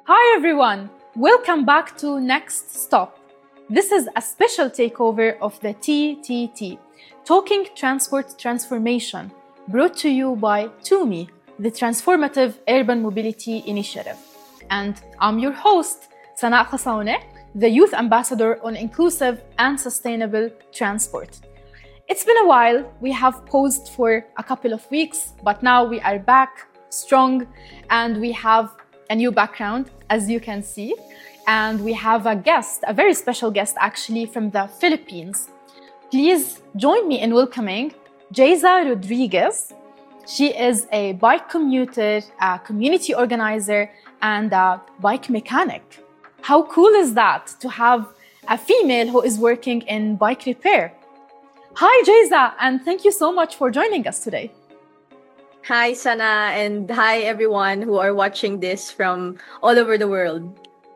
Hi everyone, welcome back to Next Stop. This is a special takeover of the TTT, Talking Transport Transformation, brought to you by TUMI, the Transformative Urban Mobility Initiative. And I'm your host, Sana Khassaoune, the Youth Ambassador on Inclusive and Sustainable Transport. It's been a while, we have paused for a couple of weeks, but now we are back strong and we have a new background, as you can see. And we have a guest, a very special guest actually from the Philippines. Please join me in welcoming Jayza Rodriguez. She is a bike commuter, a community organizer, and a bike mechanic. How cool is that to have a female who is working in bike repair? Hi, Jayza, and thank you so much for joining us today. Hi, Sana, and hi, everyone who are watching this from all over the world.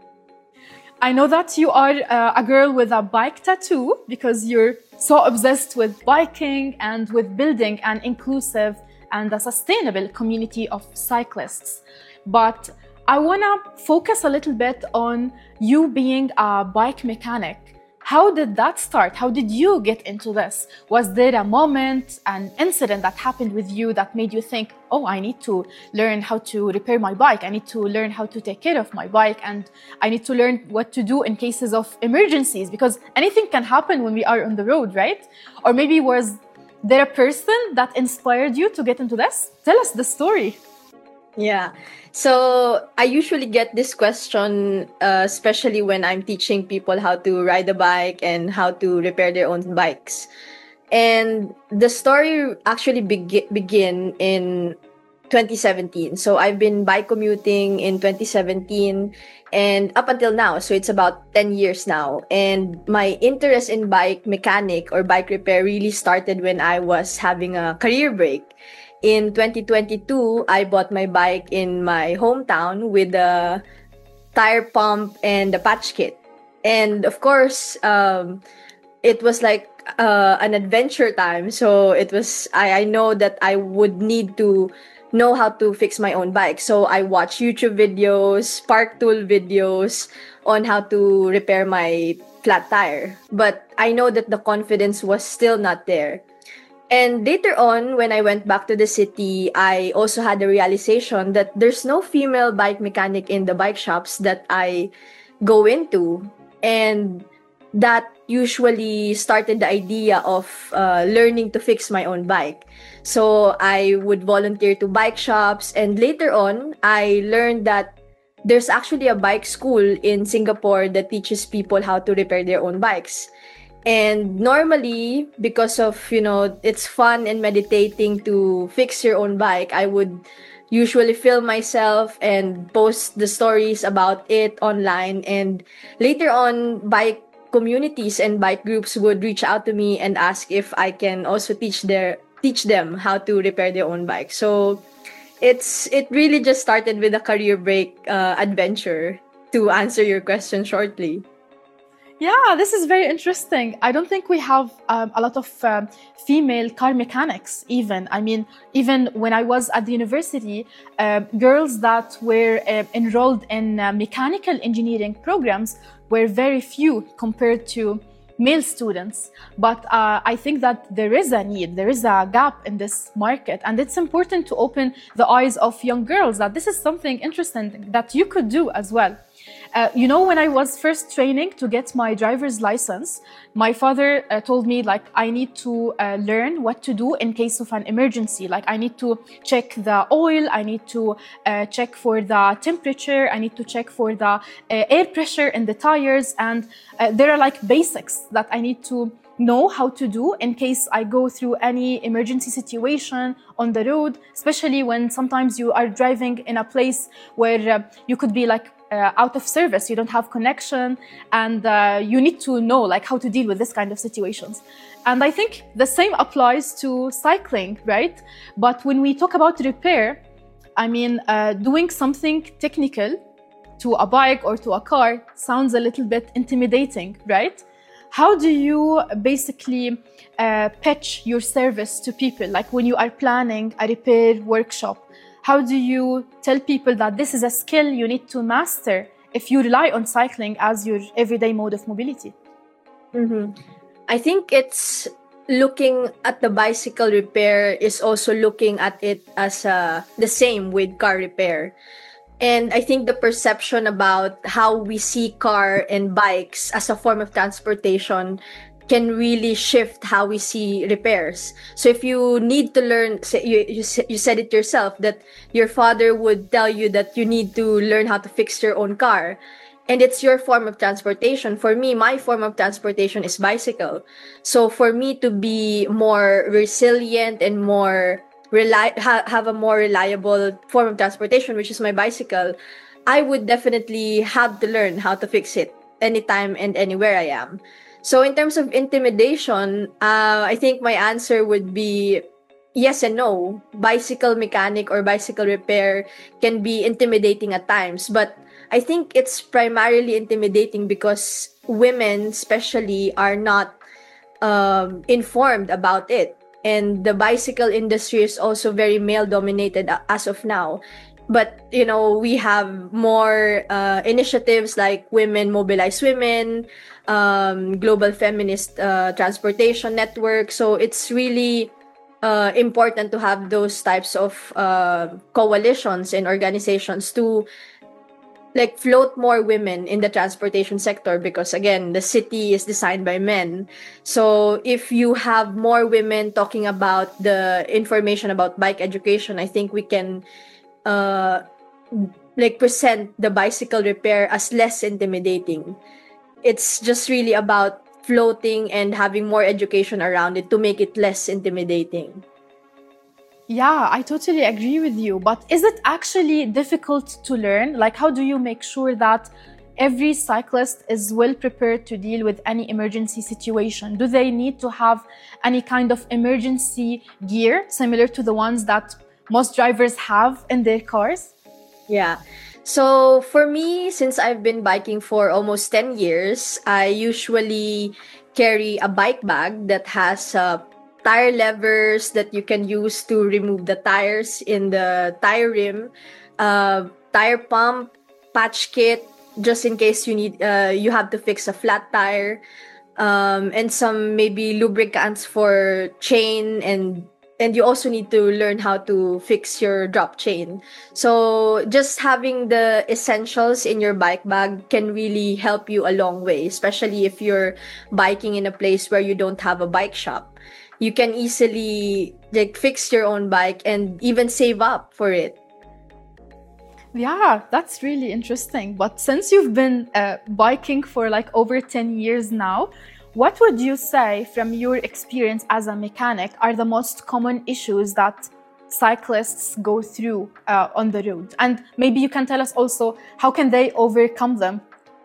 I know that you are a girl with a bike tattoo because you're so obsessed with biking and with building an inclusive and a sustainable community of cyclists. But I want to focus a little bit on you being a bike mechanic. How did that start? How did you get into this? Was there a moment, an incident that happened with you that made you think, oh, I need to learn how to repair my bike. I need to learn how to take care of my bike. And I need to learn what to do in cases of emergencies, because anything can happen when we are on the road, right? Or maybe was there a person that inspired you to get into this? Tell us the story. Yeah. So I usually get this question, especially when I'm teaching people how to ride a bike and how to repair their own bikes. And the story actually begin in 2017. So I've been bike commuting in 2017 and up until now. So it's about 10 years now. And my interest in bike mechanic or bike repair really started when I was having a career break. In 2022, I bought my bike in my hometown with a tire pump and a patch kit. And of course, it was like an adventure time. So it was, I know that I would need to know how to fix my own bike. So I watched YouTube videos, Spark Tool videos on how to repair my flat tire. But I know that the confidence was still not there. And later on, when I went back to the city, I also had the realization that there's no female bike mechanic in the bike shops that I go into. And that usually started the idea of learning to fix my own bike. So I would volunteer to bike shops. And later on, I learned that there's actually a bike school in Singapore that teaches people how to repair their own bikes. And normally, because of, it's fun and meditating to fix your own bike, I would usually film myself and post the stories about it online. And later on, bike communities and bike groups would reach out to me and ask if I can also teach them how to repair their own bike. So it really just started with a career break adventure, to answer your question shortly. Yeah, this is very interesting. I don't think we have a lot of female car mechanics even. I mean, even when I was at the university, girls that were enrolled in mechanical engineering programs were very few compared to male students. But I think that there is a need, there is a gap in this market. And it's important to open the eyes of young girls that this is something interesting that you could do as well. When I was first training to get my driver's license, my father told me, I need to learn what to do in case of an emergency. I need to check the oil, I need to check for the temperature, I need to check for the air pressure in the tires. And there are basics that I need to know how to do in case I go through any emergency situation on the road, especially when sometimes you are driving in a place where you could be out of service, you don't have connection, and you need to know how to deal with this kind of situations. And I think the same applies to cycling, right? But when we talk about repair, I mean, doing something technical to a bike or to a car sounds a little bit intimidating, right? How do you basically pitch your service to people? When you are planning a repair workshop, how do you tell people that this is a skill you need to master if you rely on cycling as your everyday mode of mobility? I think it's looking at the bicycle repair is also looking at it as the same with car repair. And I think the perception about how we see car and bikes as a form of transportation can really shift how we see repairs. So if you need to learn, you said it yourself, that your father would tell you that you need to learn how to fix your own car. And it's your form of transportation. For me, my form of transportation is bicycle. So for me to be more resilient and more have a more reliable form of transportation, which is my bicycle, I would definitely have to learn how to fix it anytime and anywhere I am. So in terms of intimidation, I think my answer would be yes and no. Bicycle mechanic or bicycle repair can be intimidating at times, but I think it's primarily intimidating because women especially are not informed about it. And the bicycle industry is also very male dominated as of now. But, we have more initiatives like Women Mobilize Women, Global Feminist Transportation Network. So it's really important to have those types of coalitions and organizations to float more women in the transportation sector, because again, the city is designed by men. So if you have more women talking about the information about bike education, I think we can present the bicycle repair as less intimidating. It's just really about floating and having more education around it to make it less intimidating. Yeah, I totally agree with you. But is it actually difficult to learn? How do you make sure that every cyclist is well prepared to deal with any emergency situation? Do they need to have any kind of emergency gear similar to the ones that most drivers have in their cars? Yeah. So for me, since I've been biking for almost 10 years, I usually carry a bike bag that has tire levers that you can use to remove the tires in the tire rim, tire pump, patch kit, just in case you have to fix a flat tire, and some maybe lubricants for chain, and you also need to learn how to fix your drop chain. So just having the essentials in your bike bag can really help you a long way, especially if you're biking in a place where you don't have a bike shop. You can easily fix your own bike and even save up for it. Yeah, that's really interesting. But since you've been biking for over 10 years now, what would you say from your experience as a mechanic are the most common issues that cyclists go through on the road? And maybe you can tell us also, how can they overcome them?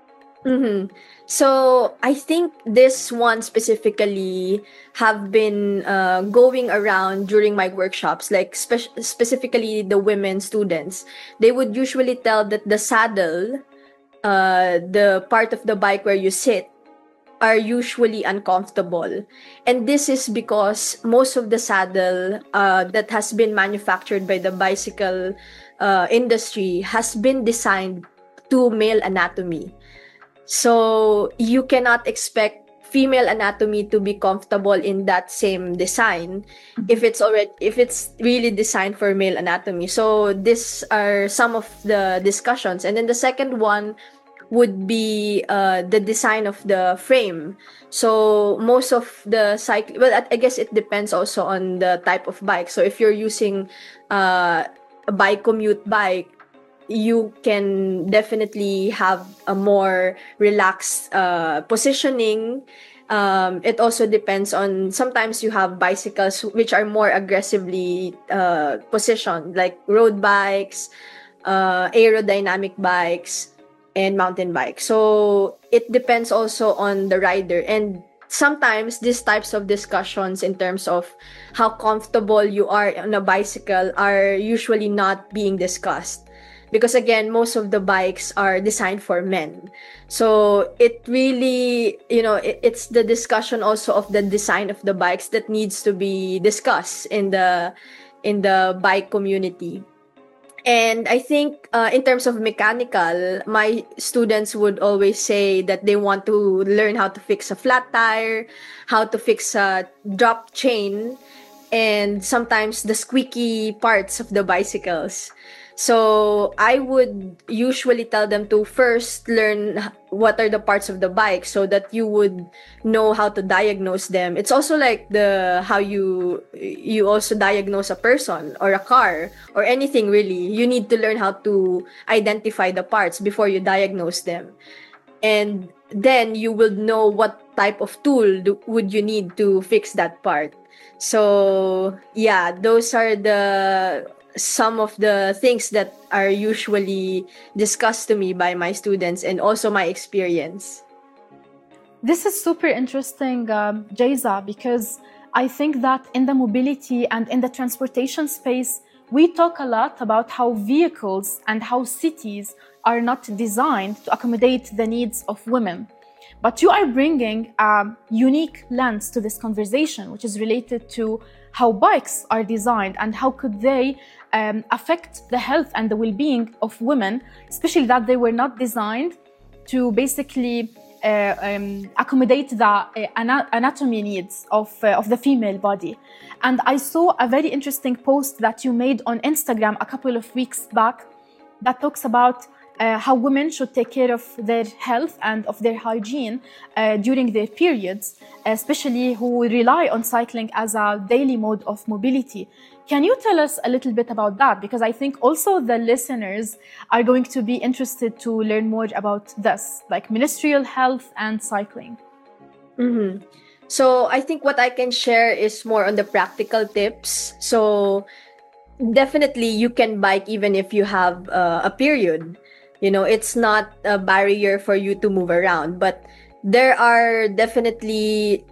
So I think this one specifically have been going around during my workshops, specifically the women students. They would usually tell that the saddle, the part of the bike where you sit, are usually uncomfortable. And this is because most of the saddle that has been manufactured by the bicycle industry has been designed to male anatomy. So you cannot expect female anatomy to be comfortable in that same design if it's really designed for male anatomy. So these are some of the discussions. And then the second one would be the design of the frame. So most of the I guess it depends also on the type of bike. So if you're using a bike commute bike, you can definitely have a more relaxed positioning. It also depends on, sometimes you have bicycles which are more aggressively positioned, like road bikes, aerodynamic bikes, and mountain bikes. So it depends also on the rider. And sometimes these types of discussions in terms of how comfortable you are on a bicycle are usually not being discussed. Because again, most of the bikes are designed for men. So it really, it's the discussion also of the design of the bikes that needs to be discussed in the bike community. And I think in terms of mechanical, my students would always say that they want to learn how to fix a flat tire, how to fix a drop chain, and sometimes the squeaky parts of the bicycles. So I would usually tell them to first learn what are the parts of the bike so that you would know how to diagnose them. It's also like the how you also diagnose a person or a car or anything really. You need to learn how to identify the parts before you diagnose them. And then you will know what type of tool would you need to fix that part. So yeah, those are the some of the things that are usually discussed to me by my students and also my experience. This is super interesting, Jayza, because I think that in the mobility and in the transportation space, we talk a lot about how vehicles and how cities are not designed to accommodate the needs of women. But you are bringing a unique lens to this conversation, which is related to how bikes are designed and how could they affect the health and the well-being of women, especially that they were not designed to basically accommodate the anatomy needs of the female body. And I saw a very interesting post that you made on Instagram a couple of weeks back that talks about how women should take care of their health and of their hygiene during their periods, especially who rely on cycling as a daily mode of mobility. Can you tell us a little bit about that? Because I think also the listeners are going to be interested to learn more about this, like menstrual health and cycling. Mm-hmm. So I think what I can share is more on the practical tips. So definitely you can bike even if you have a period. You know, it's not a barrier for you to move around, but there are definitely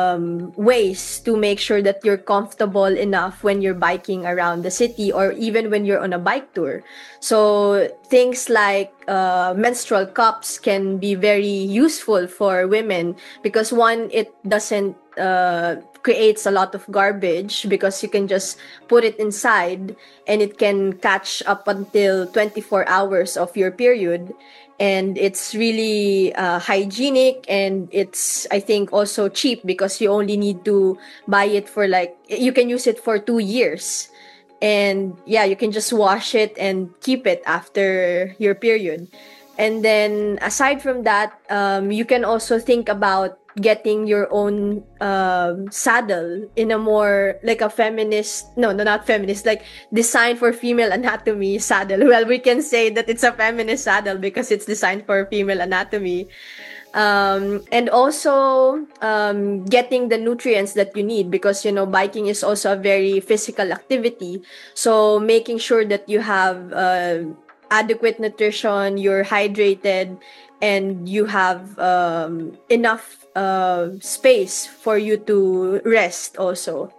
ways to make sure that you're comfortable enough when you're biking around the city or even when you're on a bike tour. So things like menstrual cups can be very useful for women because one, it doesn't creates a lot of garbage because you can just put it inside and it can catch up until 24 hours of your period. And it's really hygienic, and it's, I think, also cheap because you only need to buy it for you can use it for 2 years. And yeah, you can just wash it and keep it after your period. And then aside from that, you can also think about getting your own saddle in a more like a feminist, no, not feminist, like designed for female anatomy saddle. Well, we can say that it's a feminist saddle because it's designed for female anatomy. And also getting the nutrients that you need because, you know, biking is also a very physical activity. So making sure that you have adequate nutrition, you're hydrated, and you have enough space for you to rest also.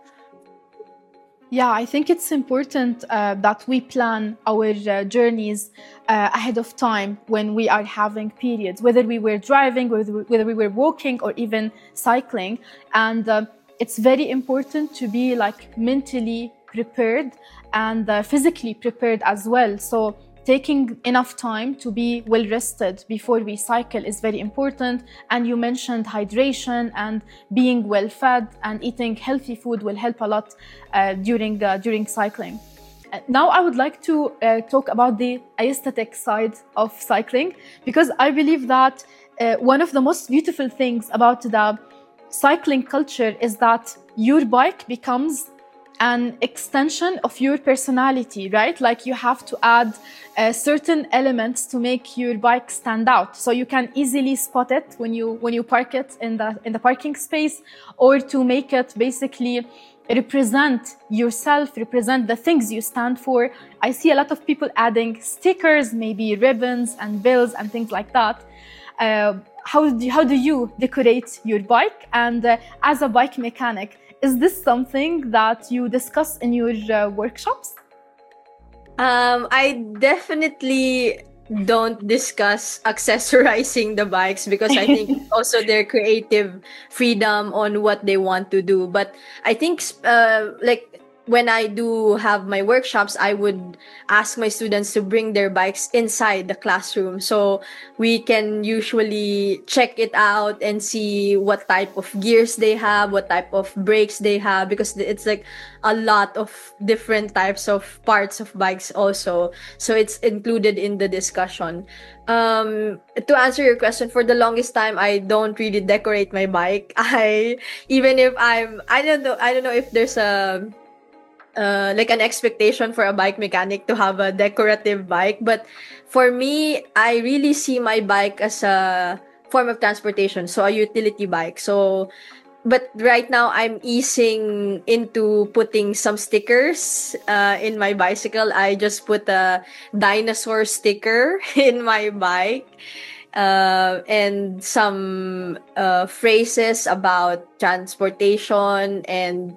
Yeah, I think it's important that we plan our journeys ahead of time when we are having periods, whether we were driving, whether we were walking or even cycling. And it's very important to be like mentally prepared and physically prepared as well. So taking enough time to be well rested before we cycle is very important. And you mentioned hydration and being well fed and eating healthy food will help a lot during cycling. Now I would like to talk about the aesthetic side of cycling, because I believe that one of the most beautiful things about the cycling culture is that your bike becomes an extension of your personality, right? Like you have to add certain elements to make your bike stand out. So you can easily spot it when you park it in the parking space, or to make it basically represent yourself, represent the things you stand for. I see a lot of people adding stickers, maybe ribbons and bells and things like that. How do you decorate your bike? And as a bike mechanic, is this something that you discuss in your workshops? I definitely don't discuss accessorizing the bikes because I think also their creative freedom on what they want to do. But I think like when I do have my workshops, I would ask my students to bring their bikes inside the classroom. So we can usually check it out and see what type of gears they have, what type of brakes they have, because it's like a lot of different types of parts of bikes also. So it's included in the discussion. To answer your question, for the longest time, I don't really decorate my bike. Even if I don't know if there's like an expectation for a bike mechanic to have a decorative bike, but for me, I really see my bike as a form of transportation, so a utility bike. So but right now I'm easing into putting some stickers in my bicycle. I just put a dinosaur sticker in my bike, and some phrases about transportation and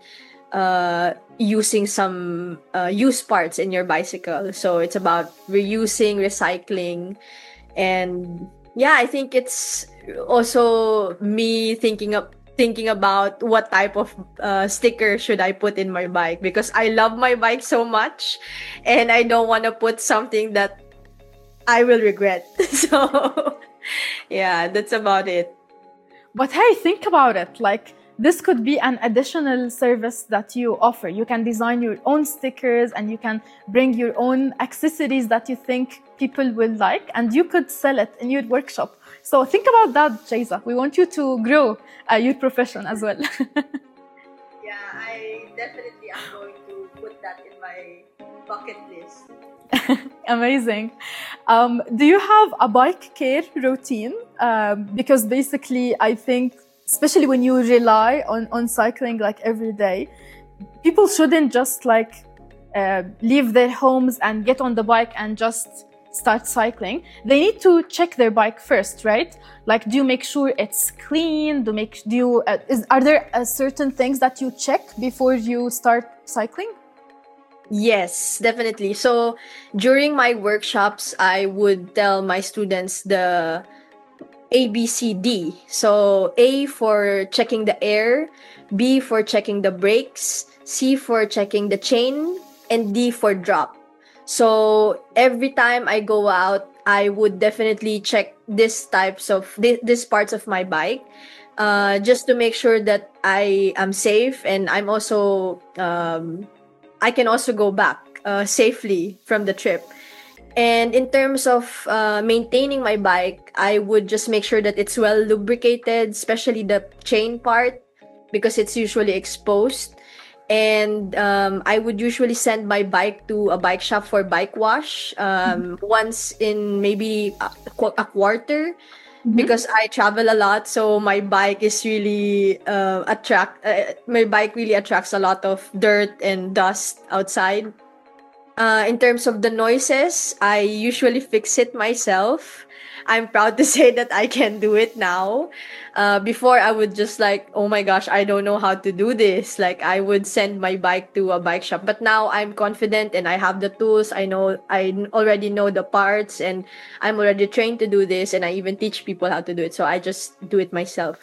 using some used parts in your bicycle. So it's about reusing, recycling, and yeah, I think it's also me thinking about what type of sticker should I put in my bike, because I love my bike so much and I don't want to put something that I will regret. So yeah, that's about it. But hey, think about it. Like, this could be an additional service that you offer. You can design your own stickers and you can bring your own accessories that you think people will like, and you could sell it in your workshop. So think about that, Jayza. We want you to grow your profession as well. Yeah, I definitely am going to put that in my bucket list. Amazing. Do you have a bike care routine? Because basically, I think, especially when you rely on cycling like every day, people shouldn't just like leave their homes and get on the bike and just start cycling. They need to check their bike first, right? Like, do you make sure it's clean? Are there certain things that you check before you start cycling? Yes, definitely. So during my workshops, I would tell my students the ABCD. So A for checking the air, B for checking the brakes, C for checking the chain, and D for drop. So every time I go out, I would definitely check these parts of my bike, just to make sure that I am safe, and I can also go back safely from the trip. And in terms of maintaining my bike, I would just make sure that it's well lubricated, especially the chain part, because it's usually exposed. And I would usually send my bike to a bike shop for bike wash once in maybe a quarter, because I travel a lot. So my bike is really my bike really attracts a lot of dirt and dust outside. In terms of the noises, I usually fix it myself. I'm proud to say that I can do it now. Before, I would just like, oh my gosh, I don't know how to do this. Like, I would send my bike to a bike shop. But now I'm confident and I have the tools. I already know the parts, and I'm already trained to do this. And I even teach people how to do it. So I just do it myself.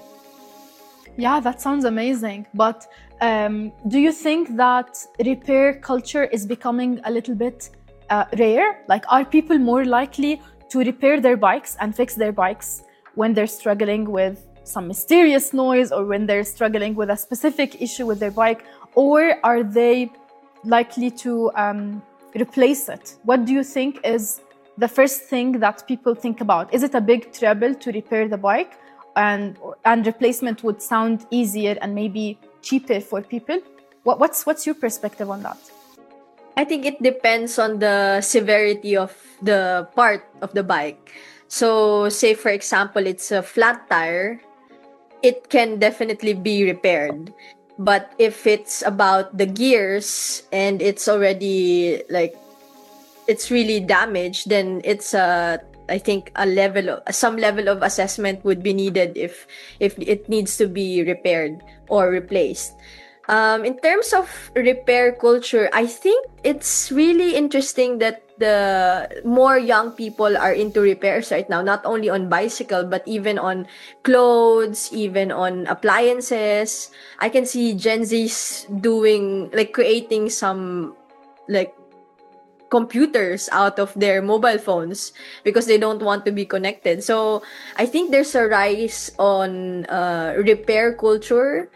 Yeah, that sounds amazing. But do you think that repair culture is becoming a little bit rare? Like, are people more likely to repair their bikes and fix their bikes when they're struggling with some mysterious noise, or when they're struggling with a specific issue with their bike? Or are they likely to replace it? What do you think is the first thing that people think about? Is it a big trouble to repair the bike, and replacement would sound easier and maybe cheaper for people? What's your perspective on that? I think it depends on the severity of the part of the bike. So, say for example, it's a flat tire, it can definitely be repaired. But if it's about the gears and it's already like it's really damaged, then I think some level of assessment would be needed if it needs to be repaired or replaced. In terms of repair culture, I think it's really interesting that the more young people are into repairs right now, not only on bicycle, but even on clothes, even on appliances. I can see Gen Z's doing, like, creating some, like, computers out of their mobile phones because they don't want to be connected. So I think there's a rise on repair culture,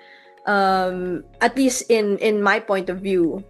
at least in my point of view.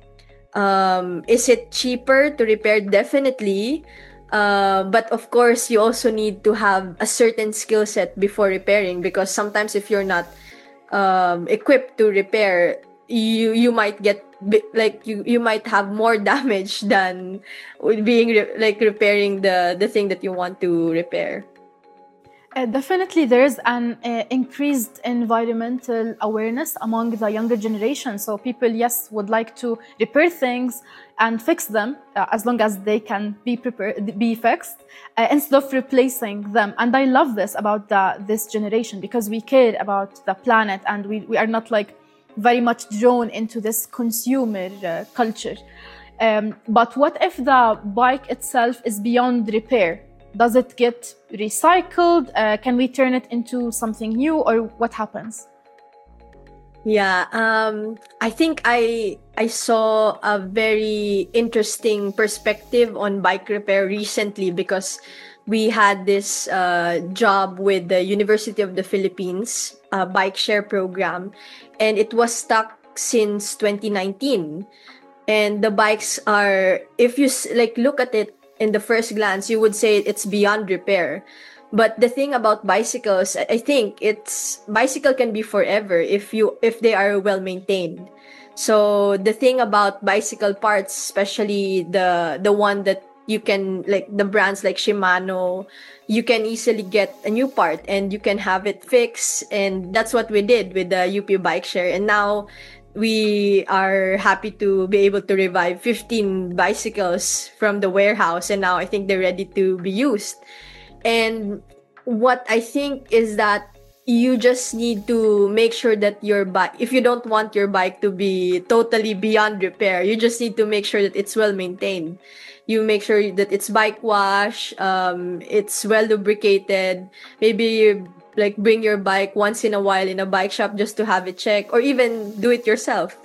Is it cheaper to repair? Definitely. But of course, you also need to have a certain skill set before repairing, because sometimes if you're not equipped to repair, you might get like you might have more damage than with being like repairing the thing that you want to repair. Definitely, there is an increased environmental awareness among the younger generation. So people, yes, would like to repair things and fix them as long as they can be fixed, instead of replacing them. And I love this about this generation, because we care about the planet, and we are not like very much drawn into this consumer culture. But what if the bike itself is beyond repair? Does it get recycled? Can we turn it into something new, or what happens? Yeah, I think I saw a very interesting perspective on bike repair recently, because we had this job with the University of the Philippines bike share program, and it was stuck since 2019. And the bikes are, if you like look at it in the first glance, you would say it's beyond repair. But the thing about bicycles, I think bicycle can be forever if they are well maintained. So the thing about bicycle parts, especially the one that you can, like the brands like Shimano, you can easily get a new part and you can have it fixed. And that's what we did with the UP Bike Share. And now we are happy to be able to revive 15 bicycles from the warehouse, and now I think they're ready to be used. And what I think is that you just need to make sure that your bike, if you don't want your bike to be totally beyond repair, you just need to make sure that it's well maintained. You make sure that it's bike wash, it's well lubricated. Maybe you like bring your bike once in a while in a bike shop just to have it checked, or even do it yourself.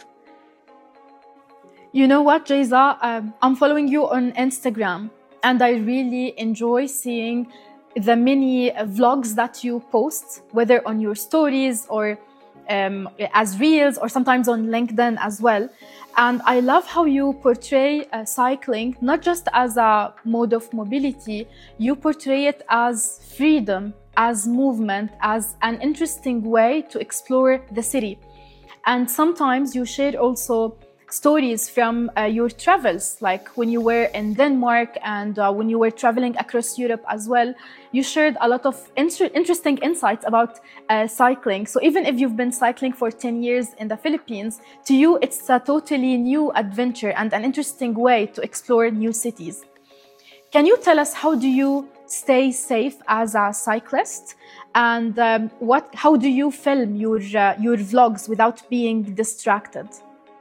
You know what, Jayza? I'm following you on Instagram, and I really enjoy seeing the many vlogs that you post, whether on your stories or as reels, or sometimes on LinkedIn as well. And I love how you portray cycling not just as a mode of mobility, you portray it as freedom, as movement, as an interesting way to explore the city. And sometimes you share also stories from your travels, like when you were in Denmark and when you were traveling across Europe as well. You shared a lot of interesting insights about cycling. So even if you've been cycling for 10 years in the Philippines, to you it's a totally new adventure and an interesting way to explore new cities. Can you tell us, how do you stay safe as a cyclist? And how do you film your vlogs without being distracted?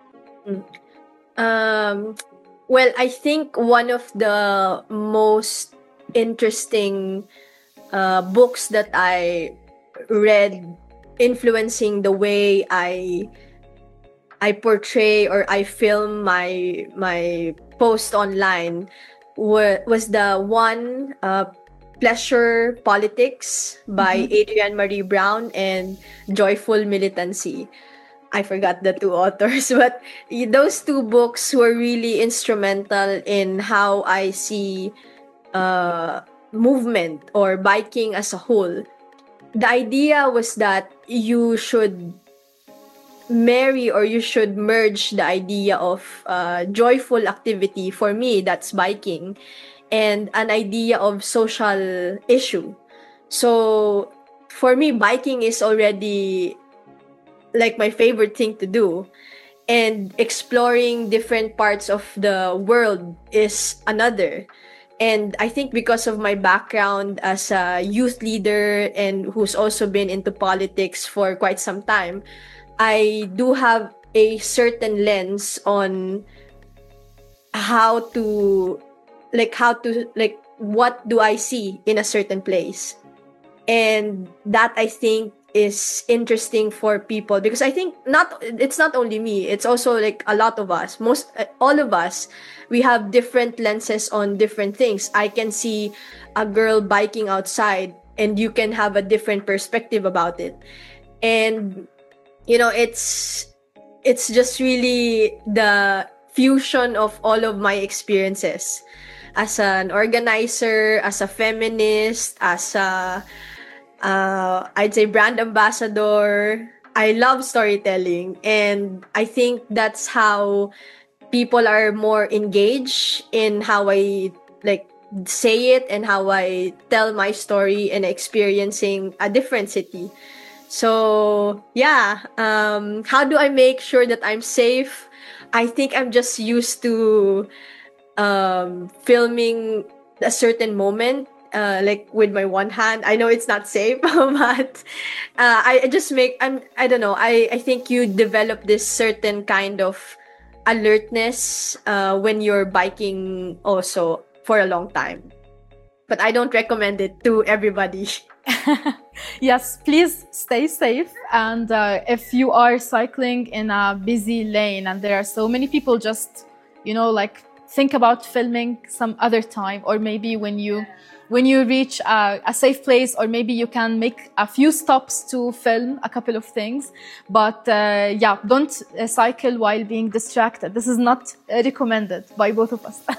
Well, I think one of the most interesting books that I read, influencing the way I portray or I film my post online, was the one Pleasure Politics by Adrienne Marie Brown and Joyful Militancy. I forgot the two authors, but those two books were really instrumental in how I see movement or biking as a whole. The idea was that you should marry, or you should merge the idea of joyful activity, for me that's biking, and an idea of social issue. So for me, biking is already like my favorite thing to do, and exploring different parts of the world is another. And I think because of my background as a youth leader and who's also been into politics for quite some time, I do have a certain lens on how to like how to, like, what do I see in a certain place. And that, I think, is interesting for people, because I think it's not only me, it's also like a lot of us, most all of us, we have different lenses on different things. I can see a girl biking outside and you can have a different perspective about it. And it's just really the fusion of all of my experiences as an organizer, as a feminist, as a I'd say brand ambassador. I love storytelling, and I think that's how people are more engaged in how I like say it and how I tell my story and experiencing a different city. So yeah, how do I make sure that I'm safe? I think I'm just used to filming a certain moment, like with my one hand. I know it's not safe, but I just I don't know. I think you develop this certain kind of alertness when you're biking also for a long time. But I don't recommend it to everybody. Yes, please stay safe. And if you are cycling in a busy lane and there are so many people, just, like, think about filming some other time, or maybe when you reach a safe place, or maybe you can make a few stops to film a couple of things. But yeah, don't cycle while being distracted. This is not recommended by both of us.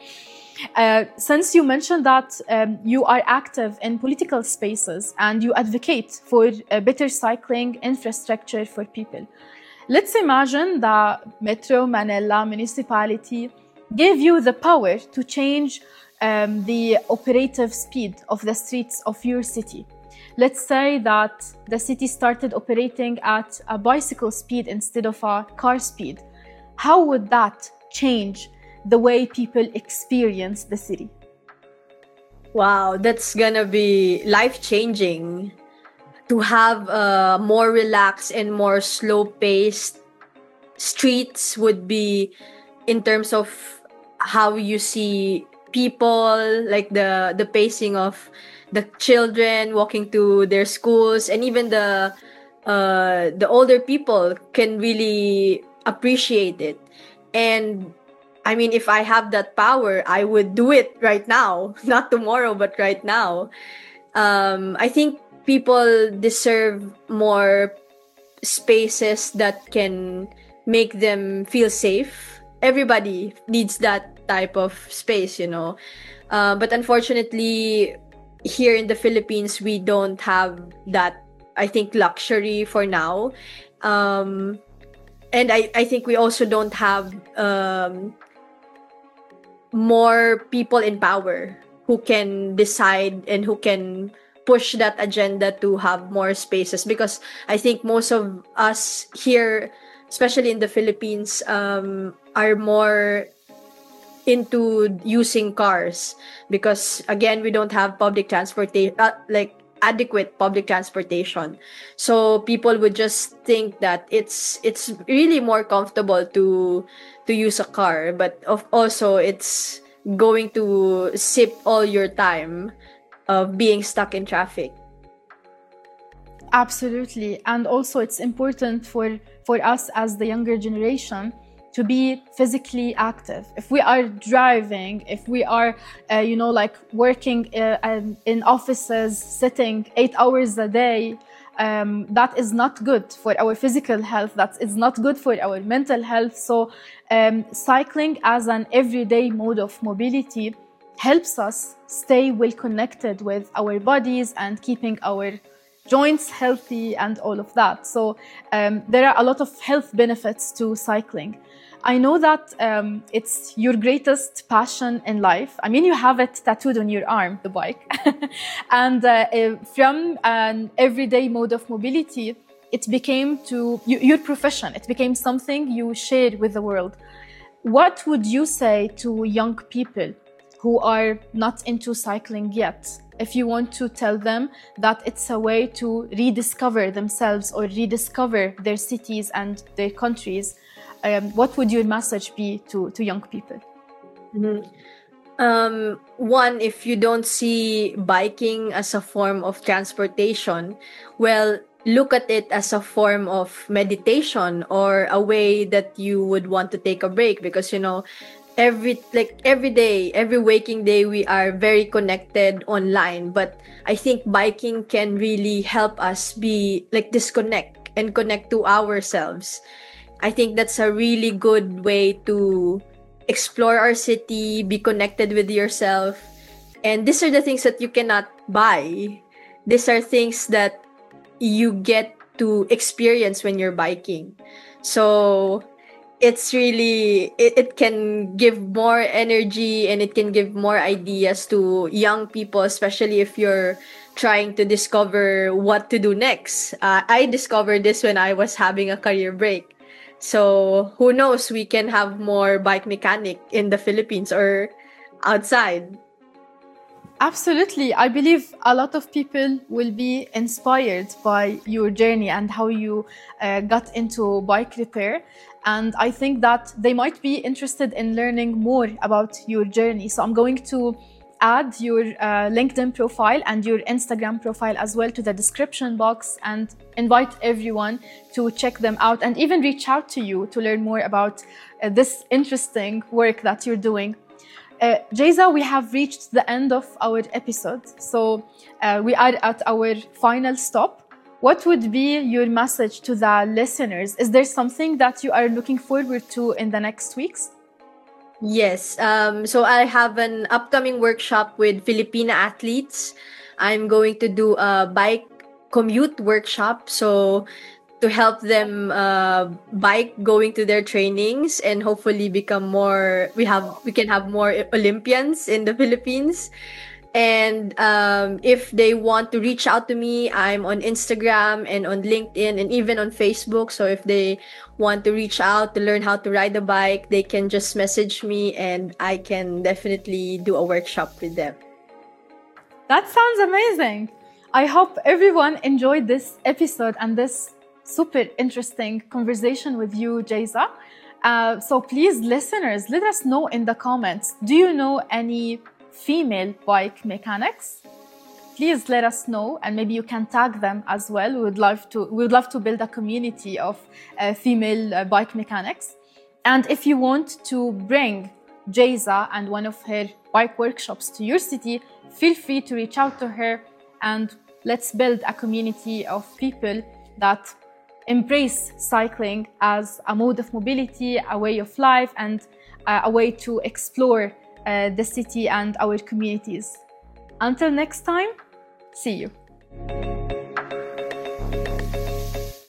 Since you mentioned that you are active in political spaces and you advocate for better cycling infrastructure for people, let's imagine the Metro Manila municipality gave you the power to change the operative speed of the streets of your city. Let's say that the city started operating at a bicycle speed instead of a car speed. How would that change the way people experience the city? Wow, that's gonna be life-changing. To have more relaxed and more slow-paced streets would be, in terms of how you see people, like the pacing of the children walking to their schools, and even the older people can really appreciate it. And I mean, if I have that power, I would do it right now. Not tomorrow, but right now. I think people deserve more spaces that can make them feel safe. Everybody needs that type of space, But unfortunately, here in the Philippines, we don't have that, I think, luxury for now. And I think we also don't have more people in power who can decide and who can push that agenda to have more spaces, because I think most of us here, especially in the Philippines, are more into using cars, because again, we don't have public transportation, like adequate public transportation. So people would just think that it's really more comfortable to use a car, but also it's going to sip all your time of being stuck in traffic. Absolutely. And also it's important for us as the younger generation to be physically active. If we are driving, if we are, like working in offices, sitting 8 hours a day, that is not good for our physical health. That is not good for our mental health. So cycling as an everyday mode of mobility helps us stay well connected with our bodies and keeping our joints healthy and all of that. So there are a lot of health benefits to cycling. I know that it's your greatest passion in life. I mean, you have it tattooed on your arm, the bike. And from an everyday mode of mobility, it became your profession. It became something you shared with the world. What would you say to young people who are not into cycling yet? If you want to tell them that it's a way to rediscover themselves or rediscover their cities and their countries, what would your message be to young people? Mm-hmm. One, if you don't see biking as a form of transportation, well, look at it as a form of meditation or a way that you would want to take a break, because every day, every waking day, we are very connected online, but I think biking can really help us be like disconnect and connect to ourselves. I think that's a really good way to explore our city, be connected with yourself. And these are the things that you cannot buy. These are things that you get to experience when you're biking. So it's really, it can give more energy and it can give more ideas to young people, especially if you're trying to discover what to do next. I discovered this when I was having a career break. So who knows, we can have more bike mechanic in the Philippines or outside. Absolutely. I believe a lot of people will be inspired by your journey and how you got into bike repair. And I think that they might be interested in learning more about your journey. So I'm going to add your LinkedIn profile and your Instagram profile as well to the description box, and invite everyone to check them out and even reach out to you to learn more about this interesting work that you're doing. Jayza, we have reached the end of our episode. So we are at our final stop. What would be your message to the listeners? Is there something that you are looking forward to in the next weeks? Yes. So I have an upcoming workshop with Filipina athletes. I'm going to do a bike commute workshop. So to help them bike going to their trainings and hopefully become more, we can have more Olympians in the Philippines. And if they want to reach out to me, I'm on Instagram and on LinkedIn and even on Facebook. So if they want to reach out to learn how to ride a bike, they can just message me and I can definitely do a workshop with them. That sounds amazing. I hope everyone enjoyed this episode and this super interesting conversation with you, Jayza. So please, listeners, let us know in the comments. Do you know any female bike mechanics? Please let us know, and maybe you can tag them as well. We would love to build a community of female bike mechanics. And if you want to bring Jayza and one of her bike workshops to your city, feel free to reach out to her, and let's build a community of people that embrace cycling as a mode of mobility, a way of life, and a way to explore the city and our communities. Until next time, see you.